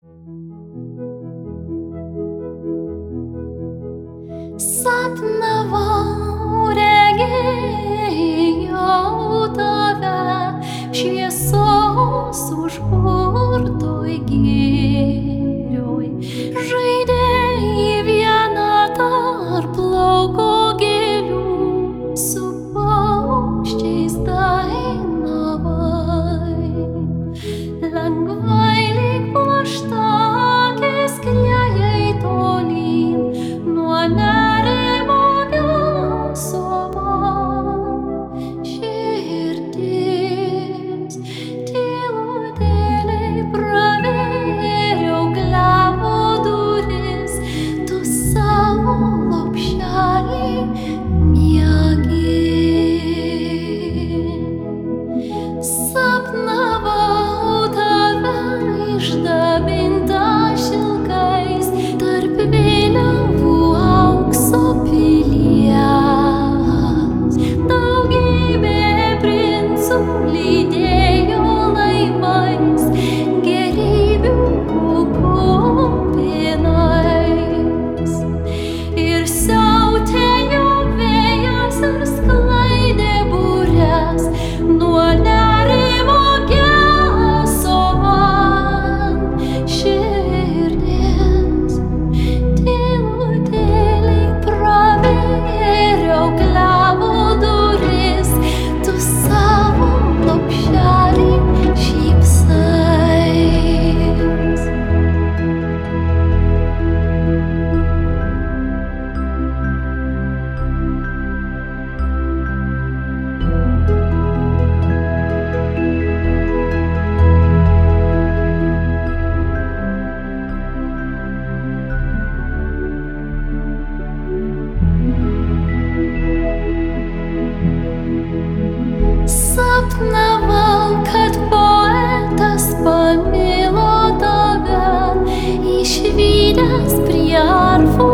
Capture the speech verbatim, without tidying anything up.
Sapnavau, regėjau tave šviesos užburtoj girioj. Žaidei vieną tarp lauko gėlių, su paukščiais dainavai. Lengvai lyg plaštakės skriejai tolyn nuo nerimo gelsvamo. Širdis tylutėliai pravėriau klevo duris, tu savo lopšelį miegi. Sapnavau tave išdabintą šilkais tarp vėliavų aukso pilies. Daugybė princų lydėjo laivais, gėrybių kupinais. Ir siautėjo vėjas ir sklaidė bures nuo nerimo gelsvamo. Širdis tylutėliai pravėriau klevo duris, tu savo lopšelį šypsais. Sapnavau, kad poetas pamilo tave, išvydęs prie arfų